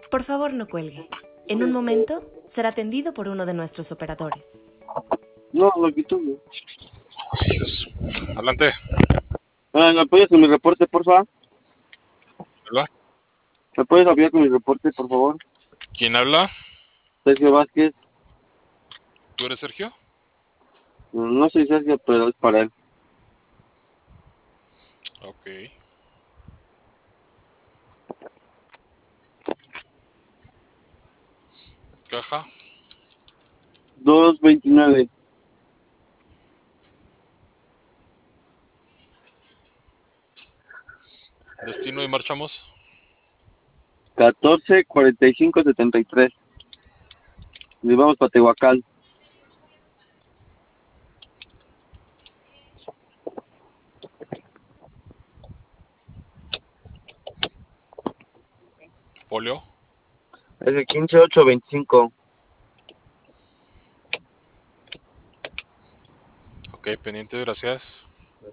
Por favor, no cuelgue. En un momento será atendido por uno de nuestros operadores. No, lo quito, güey. Dios. Adelante. ¿Me apoyas con mi reporte, por favor? ¿Hola? ¿Me puedes apoyar con mi reporte, por favor? ¿Quién habla? Sergio Vázquez. ¿Tú eres Sergio? No soy Sergio, pero es para él. Ok. Caja. 229. Destino y marchamos. 144573. Y vamos para Tehuacán. Folio. Es el 15825. Ok, pendiente, gracias.